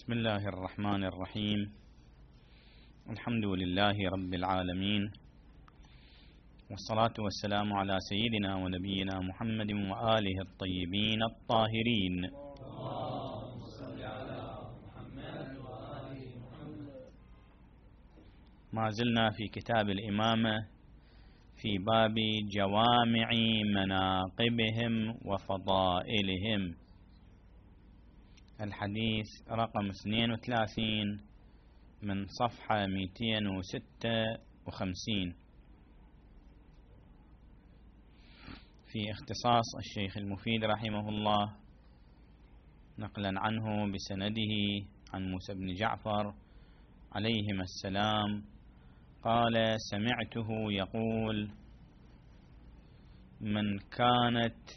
بسم الله الرحمن الرحيم. الحمد لله رب العالمين، والصلاة والسلام على سيدنا ونبينا محمد وآله الطيبين الطاهرين. ما زلنا في كتاب الإمامة في باب جوامع مناقبهم وفضائلهم، الحديث رقم 32 من صفحة 256 في اختصاص الشيخ المفيد رحمه الله، نقلا عنه بسنده عن موسى بن جعفر عليهما السلام قال: سمعته يقول: من كانت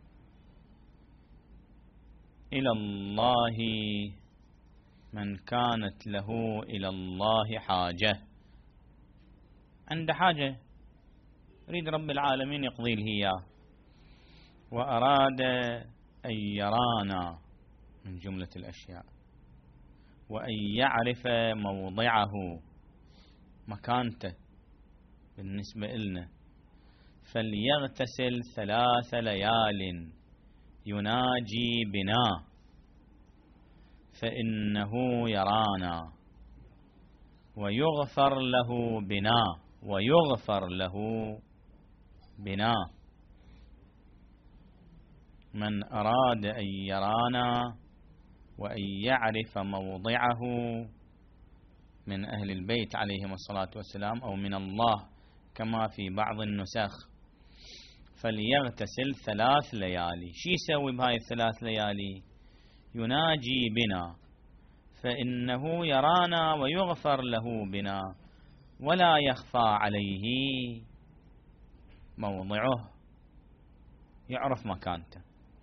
له إلى الله حاجة، عنده حاجة يريد رب العالمين يقضي له إياه، وأراد أن يرانا من جملة الأشياء، وأن يعرف موضعه مكانته بالنسبة لنا، فليغتسل 3 ليال يناجي بنا فإنه يرانا ويغفر له بنا. من أراد أن يرانا وأن يعرف موضعه من أهل البيت عليهم الصلاة والسلام أو من الله كما في بعض النسخ، فليغتسل 3 ليالي. شي يسوي بهاي 3 ليالي؟ يناجي بنا فإنه يرانا ويغفر له بنا ولا يخفى عليه موضعه، يعرف مكانته.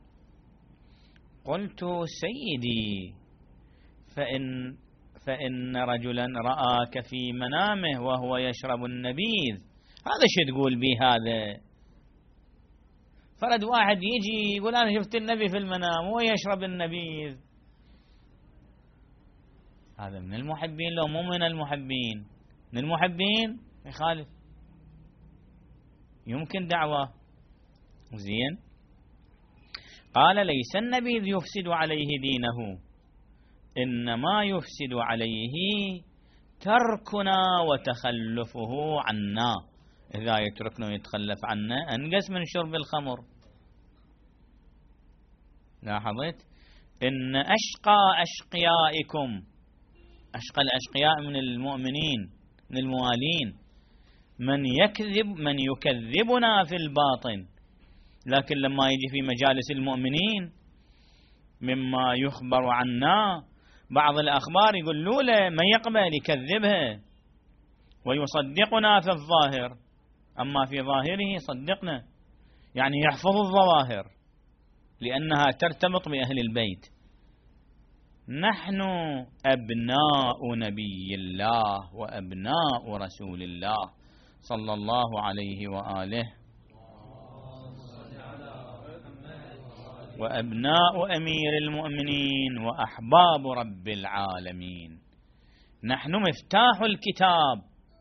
قلت: سيدي، فإن رجلا رآك في منامه وهو يشرب النبيذ، هذا شو تقول به؟ هذا فرد واحد يجي يقول أنا شفت النبي في المنام ويشرب النبيذ، هذا من المحبين لو مو من المحبين؟ من المحبين يخالف، يمكن دعوة. زين. قال: ليس النبيذ يفسد عليه دينه، إنما يفسد عليه تركنا وتخلفه عنا. إذا يتركنا ويتخلف عنا أنقص من شرب الخمر. لاحظت؟ إن أشقى أشقيائكم، أشقى الأشقياء من المؤمنين من الموالين، من يكذبنا في الباطن، لكن لما يجي في مجالس المؤمنين مما يخبر عنا بعض الأخبار يقول له من يقبل يكذبها ويصدقنا في الظاهر، أما في ظاهره صدقنا، يعني يحفظ الظواهر لأنها ترتبط بأهل البيت. نحن أبناء نبي الله وأبناء رسول الله صلى الله عليه وآله، وأبناء أمير المؤمنين وأحباب رب العالمين. نحن مفتاح الكتاب،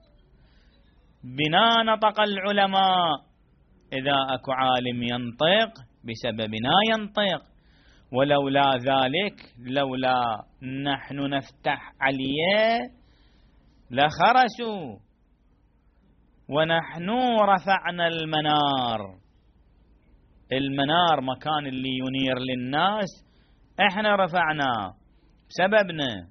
بنا نطق العلماء، إذا أكو عالم ينطق بسببنا ينطق، ولولا ذلك، لولا نحن نفتح عليه لخرسوا، ونحن رفعنا المنار مكان اللي ينير للناس احنا رفعناه بسببنا،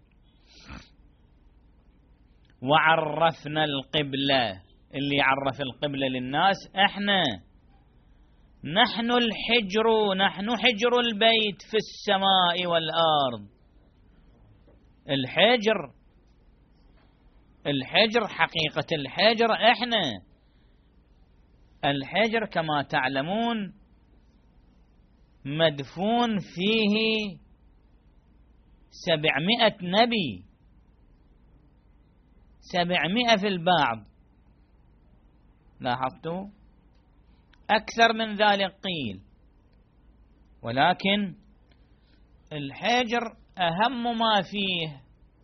وعرفنا القبلة، اللي يعرف القبلة للناس احنا. نحن الحجر، نحن حجر البيت في السماء والأرض. الحجر حقيقة الحجر احنا. الحجر كما تعلمون مدفون فيه 700 نبي، 700 في البعض، لاحظتوا؟ أكثر من ذلك قيل، ولكن الحجر أهم ما فيه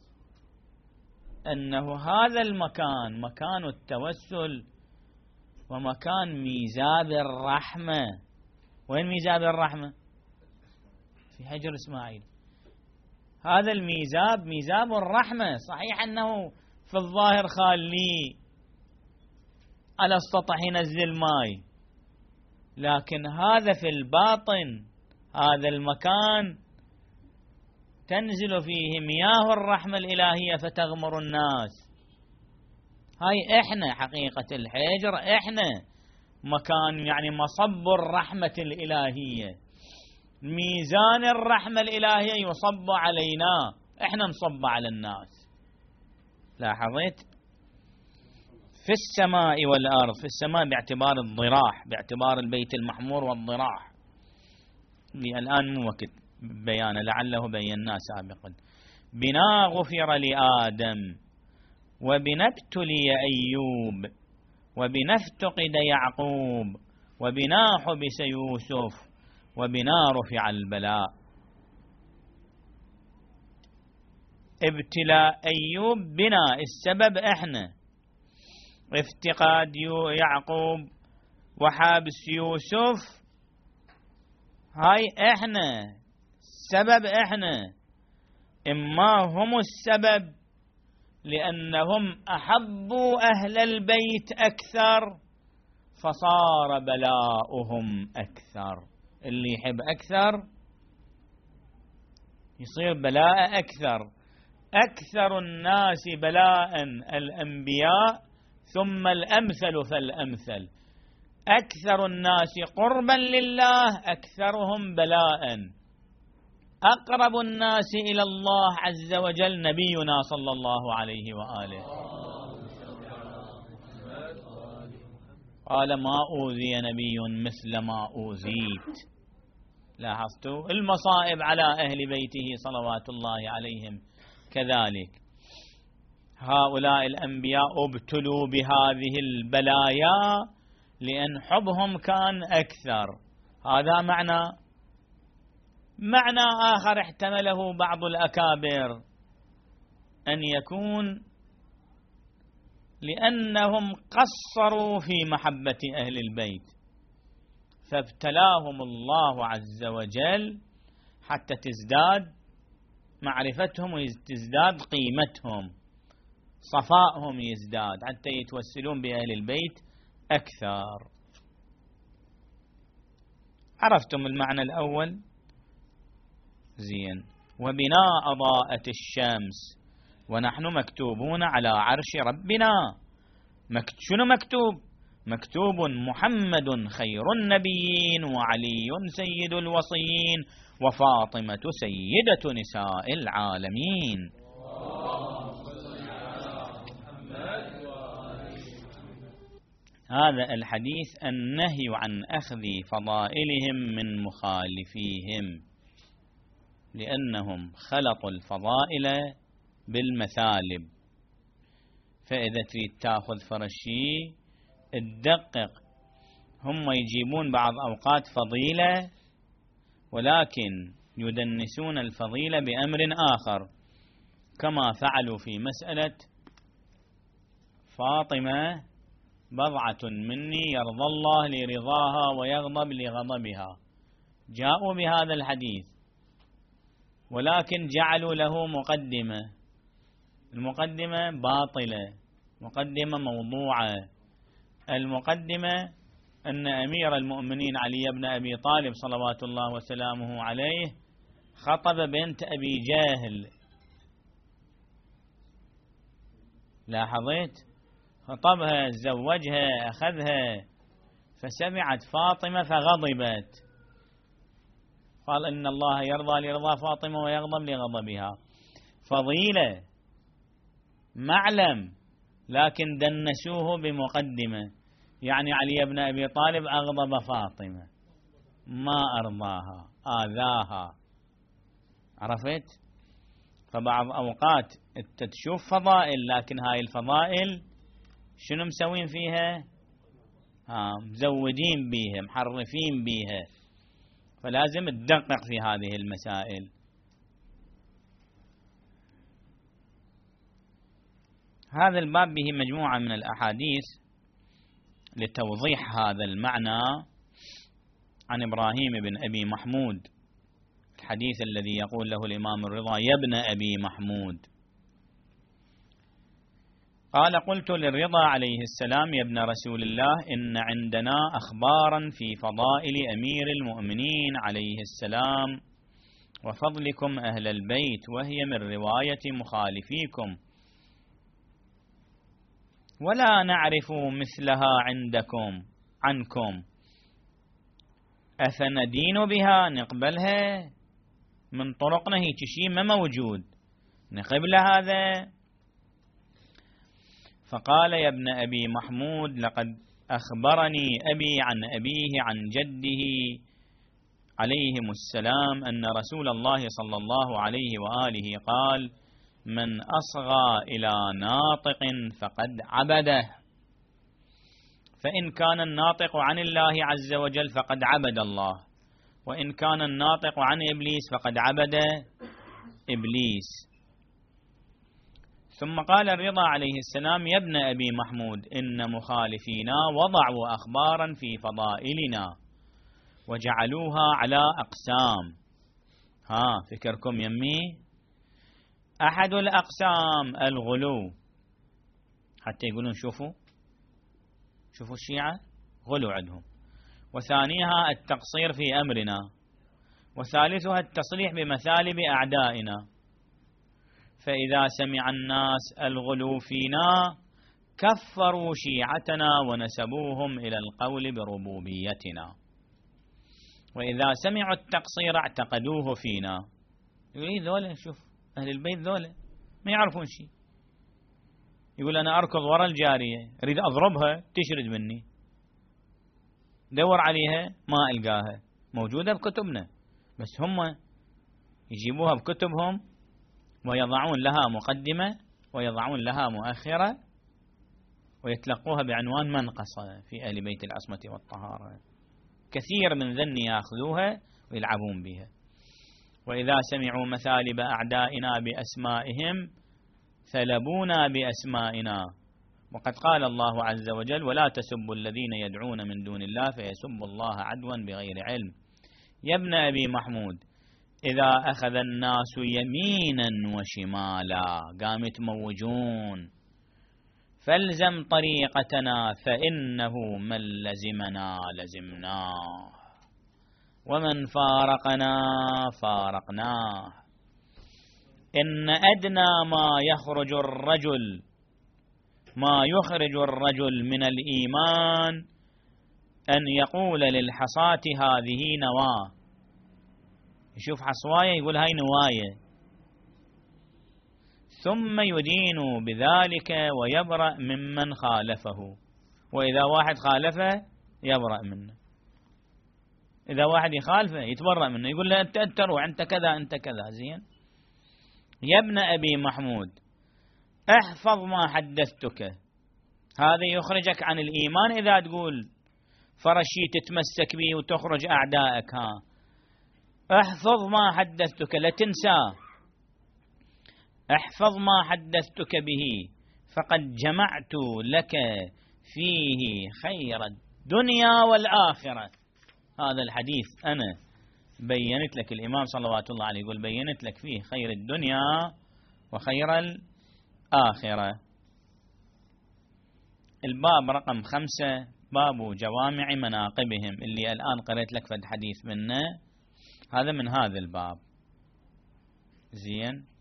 أنه هذا المكان مكان التوسل ومكان ميزاب الرحمة. وين ميزاب الرحمة؟ في حجر إسماعيل. هذا الميزاب ميزاب الرحمة. صحيح أنه في الظاهر خالي على السطح ينزل ماء، لكن هذا في الباطن، هذا المكان تنزل فيه مياه الرحمة الإلهية فتغمر الناس. هاي إحنا حقيقة الحجر، إحنا مكان يعني مصب الرحمة الإلهية، ميزان الرحمة الإلهية يصب علينا، إحنا نصب على الناس. لاحظت؟ في السماء والأرض. في السماء باعتبار الضراح، باعتبار البيت المحمور والضراح، الآن مو وقت بيانه، لعله بيناه سابقا. بنا غفر لآدم، وبنا ابتلي أيوب، وبنا افتقد يعقوب، وبنا حبس يوسف، وبنا رفع البلاء. ابتلاء أيوب بنا، السبب إحنا. افتقاد يعقوب وحابس يوسف، هاي إحنا، السبب إحنا. إما هم السبب لأنهم أحبوا أهل البيت أكثر فصار بلاؤهم أكثر. اللي يحب أكثر يصير بلاء أكثر. أكثر الناس بلاء الأنبياء، ثم الأمثل فالأمثل. أكثر الناس قربا لله أكثرهم بلاء. أقرب الناس إلى الله عز وجل نبينا صلى الله عليه وآله، قال ما أوذي نبي مثل ما أوذيت. لاحظتوا المصائب على أهل بيته صلوات الله عليهم كذلك. هؤلاء الأنبياء ابتلوا بهذه البلايا لأن حبهم كان أكثر. هذا معنى آخر احتمله بعض الأكابر، أن يكون لأنهم قصروا في محبة أهل البيت فابتلاهم الله عز وجل حتى تزداد معرفتهم وتزداد قيمتهم، صفائهم يزداد حتى يتوسلون بأهل البيت أكثر. عرفتم المعنى الأول؟ زين. وبنا أضاءت الشمس ونحن مكتوبون على عرش ربنا. شنو مكتوب؟ مكتوب محمد خير النبيين، وعلي سيد الوصيين، وفاطمة سيدة نساء العالمين. هذا الحديث النهي عن أخذ فضائلهم من مخالفيهم، لأنهم خلطوا الفضائل بالمثالب. فإذا تريد تأخذ فرشي تدقق، هم يجيبون بعض أوقات فضيلة ولكن يدنسون الفضيلة بأمر آخر، كما فعلوا في مسألة فاطمة بضعة مني يرضى الله لرضاها ويغضب لغضبها. جاءوا بهذا الحديث ولكن جعلوا له مقدمة، المقدمة باطلة، مقدمة موضوعة. المقدمة أن أمير المؤمنين علي بن أبي طالب صلوات الله وسلامه عليه خطب بنت أبي جهل. لاحظت؟ خطبها، زوجها، أخذها، فسمعت فاطمة فغضبت، قال إن الله يرضى لرضا فاطمة ويغضب لغضبها. فضيلة معلم، لكن دنسوه بمقدمة، يعني علي بن أبي طالب أغضب فاطمة، ما أرضاها، آذاها. عرفت؟ فبعض أوقات تشوف فضائل، لكن هاي الفضائل شنو مسوين فيها؟ مزودين بيها، محرفين بيها. فلازم تدقق في هذه المسائل. هذا الباب به مجموعة من الأحاديث لتوضيح هذا المعنى. عن إبراهيم بن أبي محمود الحديث الذي يقول له الإمام الرضا: يا ابن أبي محمود، قال: قلت للرضا عليه السلام: يا ابن رسول الله، إن عندنا أخبارا في فضائل أمير المؤمنين عليه السلام وفضلكم أهل البيت، وهي من رواية مخالفيكم، ولا نعرف مثلها عنكم، أفندين بها؟ نقبلها من طرقنا، هيك شيء ما موجود، نقبل هذا. فقال: يا ابن أبي محمود، لقد أخبرني أبي عن أبيه عن جده عليهم السلام أن رسول الله صلى الله عليه وآله قال: من أصغى إلى ناطق فقد عبده، فإن كان الناطق عن الله عز وجل فقد عبد الله، وإن كان الناطق عن إبليس فقد عبد إبليس. ثم قال الرضا عليه السلام: يا ابن أبي محمود، إن مخالفينا وضعوا أخبارا في فضائلنا وجعلوها على أقسام. فكركم يمي؟ أحد الأقسام الغلو، حتى يقولون شوفوا الشيعة غلو عندهم، وثانيها التقصير في أمرنا، وثالثها التصريح بمثالب أعدائنا. فإذا سمع الناس الغلو فينا كفروا شيعتنا ونسبوهم إلى القول بربوبيتنا، وإذا سمعوا التقصير اعتقدوه فينا. يقول ذولا، شوف أهل البيت ذولا ما يعرفون شيء. يقول أنا أركض وراء الجارية، أريد أضربها تشرد مني، دور عليها ما ألقاها، موجودة بكتبنا، بس هم يجيبوها بكتبهم ويضعون لها مقدمة ويضعون لها مؤخرة ويتلقوها بعنوان منقصة في أهل بيت العصمة والطهارة. كثير من ذن يأخذوها ويلعبون بها. وإذا سمعوا مثالب أعدائنا بأسمائهم ثلبونا بأسمائنا، وقد قال الله عز وجل: ولا تسبوا الذين يدعون من دون الله فيسبوا الله عدوا بغير علم. يا ابن أبي محمود، إذا أخذ الناس يمينا وشمالا، قام يتموجون، فالزم طريقتنا فإنه من لزمنا لزمناه، ومن فارقنا فارقناه. إن أدنى ما يخرج الرجل من الإيمان أن يقول للحصاة هذه نواة. يشوف حصواية يقول هاي نواية، ثم يدين بذلك ويبرأ ممن خالفه. وإذا واحد خالفه يبرأ منه، إذا واحد يخالفه يتبرأ منه، يقول له أنت تروح، أنت كذا أنت كذا. زين. يا ابن أبي محمود، احفظ ما حدثتك، هذا يخرجك عن الإيمان. إذا تقول فرشي تتمسك به وتخرج أعدائك، احفظ ما حدثتك، لا تنسى، احفظ ما حدثتك به، فقد جمعت لك فيه خير الدنيا والآخرة. هذا الحديث أنا بينت لك، الإمام صلوات الله عليه يقول بينت لك فيه خير الدنيا وخير الآخرة. الباب رقم 5 باب جوامع مناقبهم، اللي الآن قرأت لك فد حديث منه، هذا من هذا الباب. زين.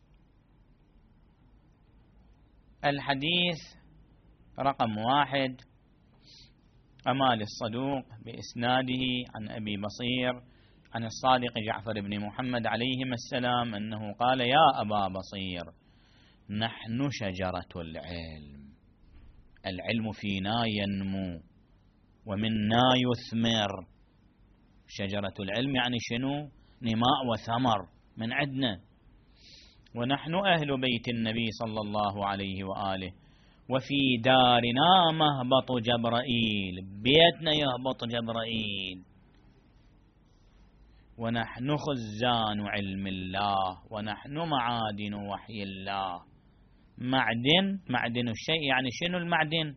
الحديث رقم 1 أمال الصدوق بإسناده عن أبي بصير عن الصادق جعفر بن محمد عليهما السلام أنه قال: يا أبا بصير، نحن شجرة العلم، العلم فينا ينمو ومنا يثمر. شجرة العلم يعني شنو؟ نماء وثمر من عندنا. ونحن أهل بيت النبي صلى الله عليه وآله، وفي دارنا مهبط جبرائيل، بيتنا يهبط جبرائيل. ونحن خزان علم الله، ونحن معادن وحي الله، معدن الشيء يعني شنو المعدن؟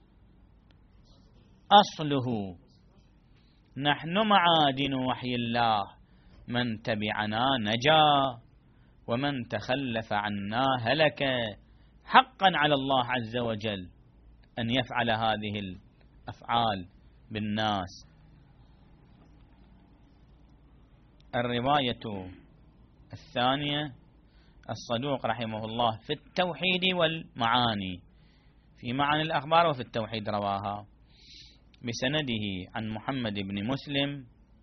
أصله. نحن معادن وحي الله، من تبعنا نجا ومن تخلف عنا هلك. حقا على الله عز وجل أن يفعل هذه الأفعال بالناس. الرواية الثانية: الصدوق رحمه الله في التوحيد والمعاني، في معاني الأخبار وفي التوحيد رواها بسنده عن محمد بن مسلم،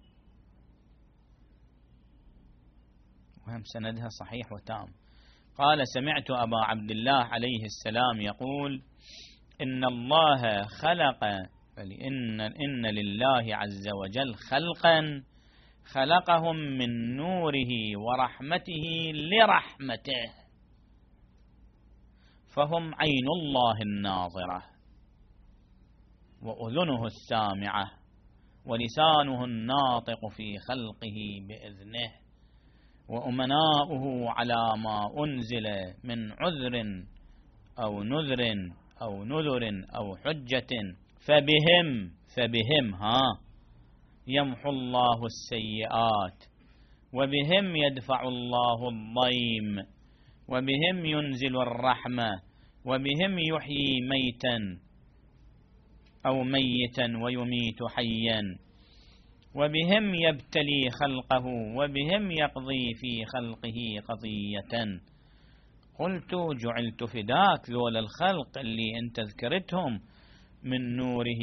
وهم سندها صحيح وتام، قال: سمعت أبا عبد الله عليه السلام يقول: إن الله خلق، إن لله عز وجل خلقا خلقهم من نوره ورحمته لرحمته، فهم عين الله الناظرة وأذنه السامعة ولسانه الناطق في خلقه بإذنه، وأمناؤه على ما أنزل من عذر أو نذر أو نذر أو حجة، فبهم يمحو الله السيئات، وبهم يدفع الله الضيم، وبهم ينزل الرحمة، وبهم يحيي ميتا أو ميتا ويميت حيا، وبهم يبتلي خلقه، وبهم يقضي في خلقه قضية. قلت: جعلت فداك، ذول الخلق اللي انت ذكرتهم من نوره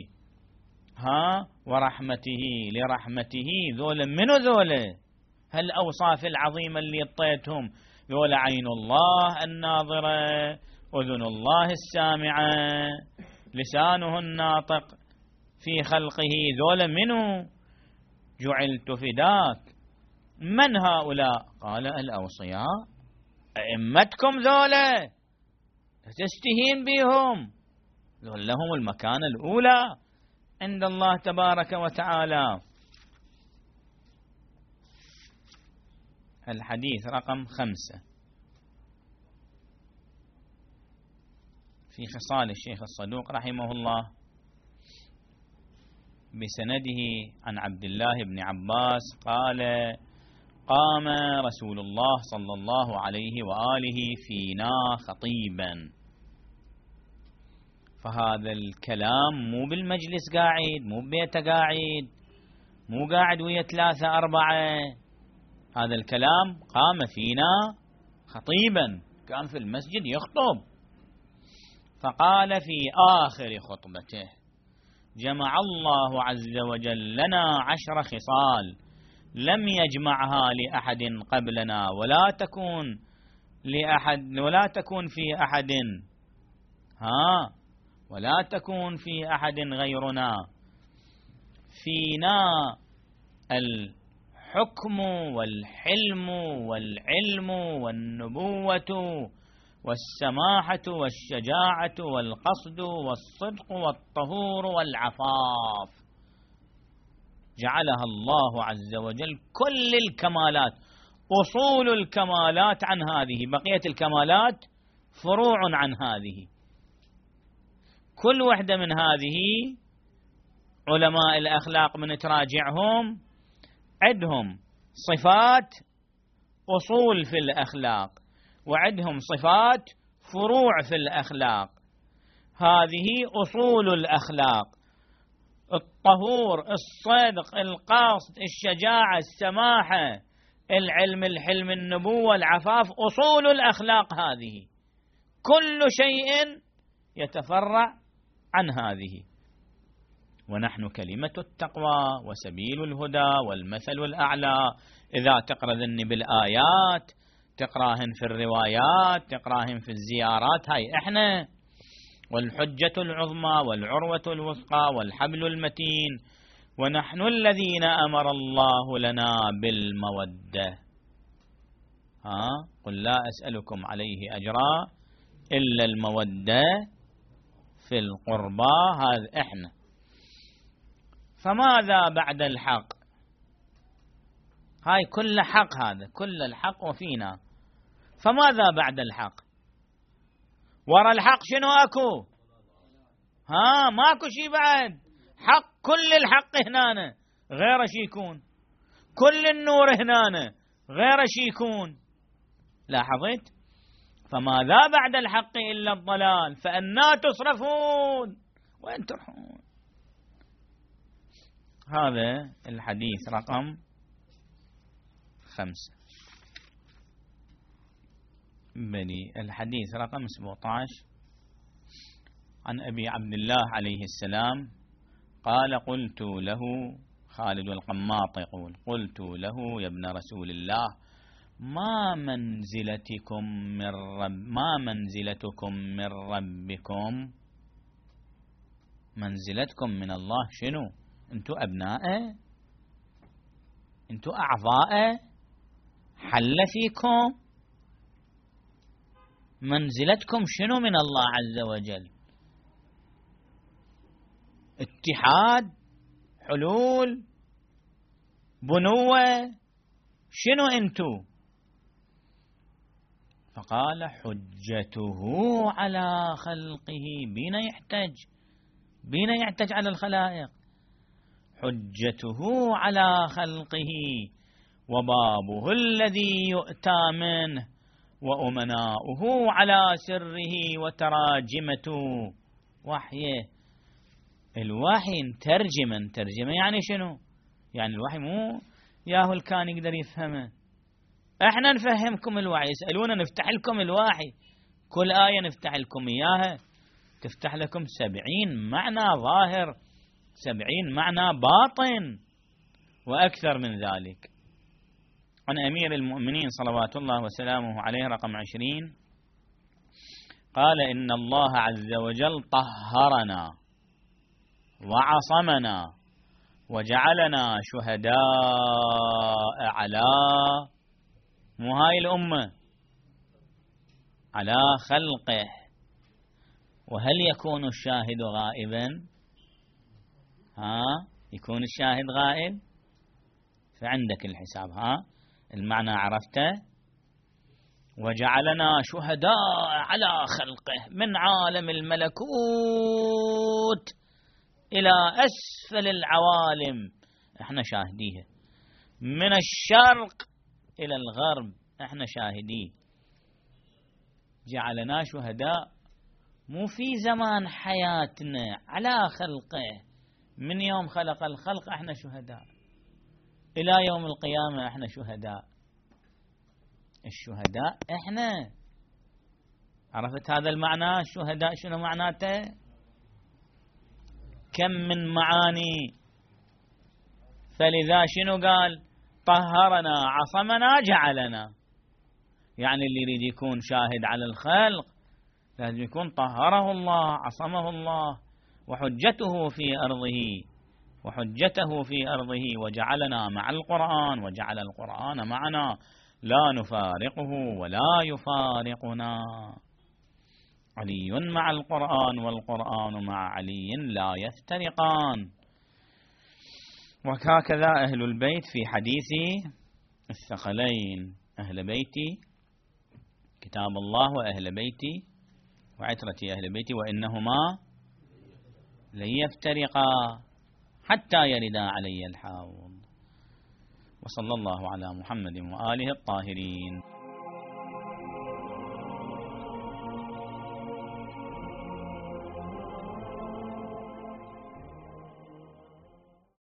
ورحمته لرحمته، ذول منو ذول؟ هالأوصاف العظيمة اللي اطيتهم، ذول عين الله الناظرة، أذن الله السامعة، لسانه الناطق في خلقه، ذول منو؟ جعلت فداك. من هؤلاء؟ قال: الأوصياء، أئمتكم ذولا تستهين بهم، ذول لهم المكانة الأولى عند الله تبارك وتعالى. الحديث رقم 5 في خصال الشيخ الصدوق رحمه الله بسنده عن عبد الله بن عباس قال: قام رسول الله صلى الله عليه وآله فينا خطيبا. فهذا الكلام مو بالمجلس قاعد، مو ببيته قاعد، مو قاعد ويا 3 4، هذا الكلام قام فينا خطيبا، كان في المسجد يخطب. فقال في آخر خطبته: جمع الله عز وجل لنا 10 خصال لم يجمعها لأحد قبلنا ولا تكون في أحد غيرنا. فينا الحكم والحلم والعلم والنبوة والسماحة والشجاعة والقصد والصدق والطهور والعفاف، جعلها الله عز وجل كل الكمالات، أصول الكمالات عن هذه، بقية الكمالات فروع عن هذه. كل واحدة من هذه علماء الأخلاق من تراجعهم عندهم صفات أصول في الأخلاق، وعندهم صفات فروع في الأخلاق. هذه أصول الأخلاق: الطهور، الصدق، القصد، الشجاعة، السماحة، العلم، الحلم، النبوة، العفاف، أصول الأخلاق هذه. كل شيء يتفرع عن هذه. ونحن كلمة التقوى وسبيل الهدى والمثل الأعلى. إذا تقرأ ذني بالآيات، تقراهن في الروايات، تقراهن في الزيارات، هاي إحنا، والحجة العظمى والعروة الوثقى والحبل المتين، ونحن الذين أمر الله لنا بالمودة. قل لا أسألكم عليه أجرا إلا المودة في القربى، هذا إحنا. فماذا بعد الحق؟ هاي كل حق، هذا كل الحق وفينا. فماذا بعد الحق؟ ورا الحق شنو أكو؟ ماكو شي بعد. حق، كل الحق هنا غير شي يكون، كل النور هنا غير شي يكون. لاحظت؟ فماذا بعد الحق إلا الضلال، فأنا تصرفون، وين تروحون؟ هذا الحديث رقم 5. بني الحديث رقم 17 عن أبي عبد الله عليه السلام قال: قلت له، خالد القماط يقول: قلت له يا ابن رسول الله، ما منزلتكم من ربكم؟ منزلتكم من الله شنو؟ انتو أبناء، انتو أعضاء، حل فيكم. منزلتكم شنو من الله عز وجل؟ اتحاد، حلول، بنوة، شنو انتو؟ فقال: حجته على خلقه. بين يحتج على الخلائق. حجته على خلقه وبابه الذي يؤتى منه وأمناؤه على سره وتراجمته وحيه. الوحي ترجمة يعني شنو؟ يعني الوحي مو ياهو الكان يقدر يفهمه، احنا نفهمكم الوحي. يسألونا نفتح لكم الوحي، كل آية نفتح لكم إياها تفتح لكم 70 معنى ظاهر، 70 معنى باطن، وأكثر من ذلك. عن أمير المؤمنين صلوات الله وسلامه عليه رقم 20 قال: إن الله عز وجل طهرنا وعصمنا وجعلنا شهداء على، مو هاي الأمة، على خلقه. وهل يكون الشاهد غائبا؟ يكون الشاهد غائب؟ فعندك الحساب. المعنى عرفته. وجعلنا شهداء على خلقه، من عالم الملكوت إلى أسفل العوالم احنا شاهديه، من الشرق إلى الغرب احنا شاهديه. جعلنا شهداء مو في زمان حياتنا، على خلقه، من يوم خلق الخلق احنا شهداء، إلى يوم القيامة احنا شهداء. الشهداء احنا. عرفت هذا المعنى؟ الشهداء شنو معناته؟ كم من معاني. فلذا شنو قال؟ طهرنا عصمنا جعلنا. يعني اللي يريد يكون شاهد على الخلق لازم يكون طهره الله، عصمه الله، وحجته في أرضه وجعلنا مع القرآن، وجعل القرآن معنا لا نفارقه ولا يفارقنا. علي مع القرآن والقرآن مع علي لا يفترقان. وهكذا أهل البيت في حديث الثقلين: أهل بيتي كتاب الله وأهل بيتي وعترتي أهل بيتي وإنهما لن يفترقا حتى يردا علي الحوض. وصلى الله على محمد وآله الطاهرين.